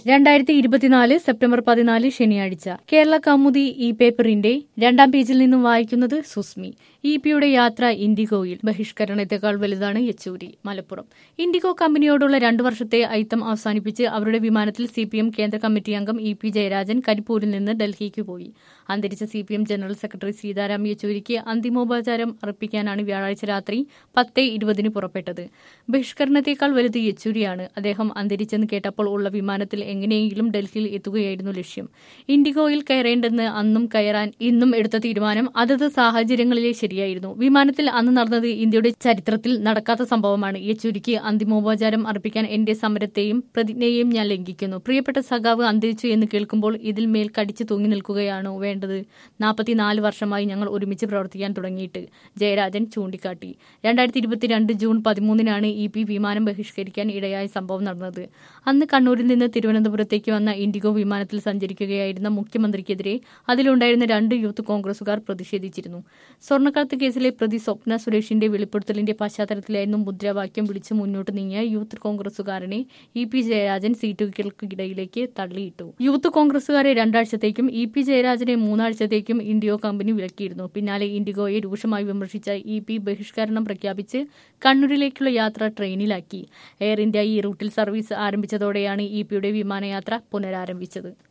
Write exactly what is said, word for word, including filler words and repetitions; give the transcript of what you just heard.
രണ്ടായിരത്തി ഇരുപത്തിനാല് സെപ്റ്റംബർ പതിനാല് ശനിയാഴ്ച കേരള കൗമുദി ഇ പേപ്പറിന്റെ രണ്ടാം പേജിൽ നിന്നും വായിക്കുന്നത് സുസ്മി. ഇ പിയുടെ യാത്ര ഇൻഡിഗോയിൽ ബഹിഷ്കരണത്തെക്കാൾ വലുതാണ് യെച്ചൂരി. മലപ്പുറം. ഇൻഡിഗോ കമ്പനിയോടുള്ള രണ്ടു വർഷത്തെ അയിത്തം അവസാനിപ്പിച്ച് അവരുടെ വിമാനത്തിൽ സി പി എം കേന്ദ്ര കമ്മിറ്റി അംഗം ഇ പി ജയരാജൻ കരിപ്പൂരിൽ നിന്ന് ഡൽഹിക്ക് പോയി. അന്തരിച്ച C P M general secretary Sitaram യെച്ചൂരിക്ക് അന്തിമോപചാരം അർപ്പിക്കാനാണ് വ്യാഴാഴ്ച രാത്രി പത്ത് ഇരുപതിന് പുറപ്പെട്ടത്. ബഹിഷ്കരണത്തെക്കാൾ വലുത് യെച്ചൂരിയാണ്. അദ്ദേഹം അന്തരിച്ചെന്ന് കേട്ടപ്പോൾ ഉള്ള വിമാനത്തിൽ എങ്ങനെയെങ്കിലും ഡൽഹിയിൽ എത്തുകയായിരുന്നു ലക്ഷ്യം. ഇൻഡിഗോയിൽ കയറേണ്ടെന്ന് അന്നും കയറാൻ ഇന്നും എടുത്ത തീരുമാനം അതത് സാഹചര്യങ്ങളിലെ ശരിയായിരുന്നു. വിമാനത്തിൽ അന്ന് നടന്നത് ഇന്ത്യയുടെ ചരിത്രത്തിൽ നടക്കാത്ത സംഭവമാണ്. യെച്ചൂരിക്ക് അന്തിമോപചാരം അർപ്പിക്കാൻ എന്റെ സമരത്തെയും പ്രതിജ്ഞയെയും ഞാൻ ലംഘിക്കുന്നു. പ്രിയപ്പെട്ട സഖാവ് അന്തരിച്ചു എന്ന് കേൾക്കുമ്പോൾ ഇതിൽ മേൽ കടിച്ചു തൂങ്ങി നിൽക്കുകയാണോ വേണ്ടത്? നാൽപ്പത്തിനാല് വർഷമായി ഞങ്ങൾ ഒരുമിച്ച് പ്രവർത്തിക്കാൻ തുടങ്ങിയിട്ട്, ജയരാജൻ ചൂണ്ടിക്കാട്ടി. രണ്ടായിരത്തി ഇരുപത്തിരണ്ട് ജൂൺ പതിമൂന്നിനാണ് ഇ പി വിമാനം ബഹിഷ്കരിക്കാൻ ഇടയായ സംഭവം നടന്നത്. അന്ന് കണ്ണൂരിൽ നിന്ന് തിരുവനന്തപുരത്തേക്ക് വന്ന ഇൻഡിഗോ വിമാനത്തിൽ സഞ്ചരിക്കുകയായിരുന്ന മുഖ്യമന്ത്രിക്കെതിരെ അതിലുണ്ടായിരുന്ന രണ്ട് യൂത്ത് കോൺഗ്രസുകാർ പ്രതിഷേധിച്ചിരുന്നു. സ്വർണ്ണക്കടത്ത് കേസിലെ പ്രതി സ്വപ്ന സുരേഷിന്റെ വെളിപ്പെടുത്തലിന്റെ പശ്ചാത്തലത്തിലായിരുന്നു മുദ്രാവാക്യം വിളിച്ച് മുന്നോട്ട് നീങ്ങിയ യൂത്ത് കോൺഗ്രസുകാരനെ ഇ പി ജയരാജൻ സീറ്റുകൾക്കിടയിലേക്ക് തള്ളിയിട്ടു. യൂത്ത് കോൺഗ്രസുകാരെ രണ്ടാഴ്ചത്തേക്കും ഇ പി ജയരാജനെ മൂന്നാഴ്ചത്തേക്കും ഇൻഡിഗോ കമ്പനി വിലക്കിയിരുന്നു. പിന്നാലെ ഇൻഡിഗോയെ രൂക്ഷമായി വിമർശിച്ച ഇ പി ബഹിഷ്കരണം പ്രഖ്യാപിച്ച് കണ്ണൂരിലേക്കുള്ള യാത്ര ട്രെയിനിലാക്കി. എയർ ഇന്ത്യ ഈ റൂട്ടിൽ സർവീസ് ആരംഭിച്ചതോടെയാണ് ഇ പിയുടെ വിമാനയാത്ര പുനരാരംഭിച്ചത്.